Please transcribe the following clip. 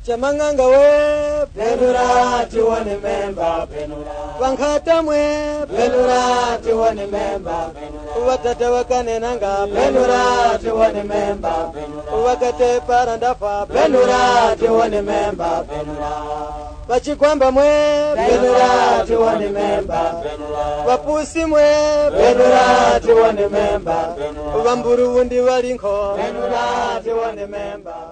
Chamanganga we Penura tiwane memba penura Wankata mwe Penura tiwane memba penura Watata wakane nanga Penura tiwane memba penura Wakate parandafa Penura tiwane memba penura Wachikwamba mwe Penura tiwane memba penura Wapusi mwe Penura tiwane memba penura Wamburu wundi walinko Penura tiwane memba